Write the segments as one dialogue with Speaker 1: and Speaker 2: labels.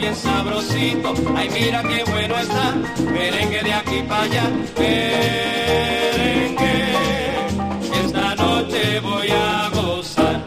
Speaker 1: bien sabrosito. Ay, mira qué bueno está, merengue de aquí para allá. Merengue, esta noche voy a gozar.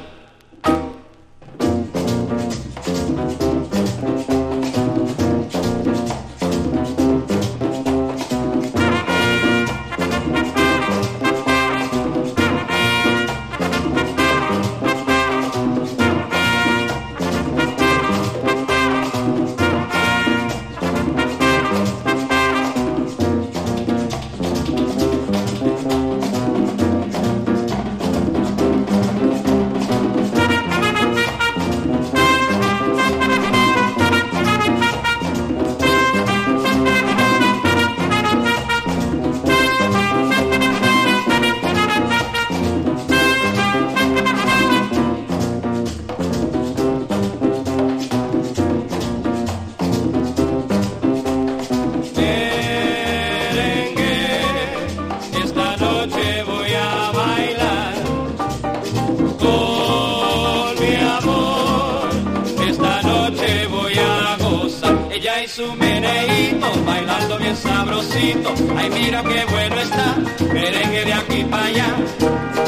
Speaker 1: Su meneíto, bailando bien sabrosito. Ay, mira qué bueno está, merengue de aquí para allá.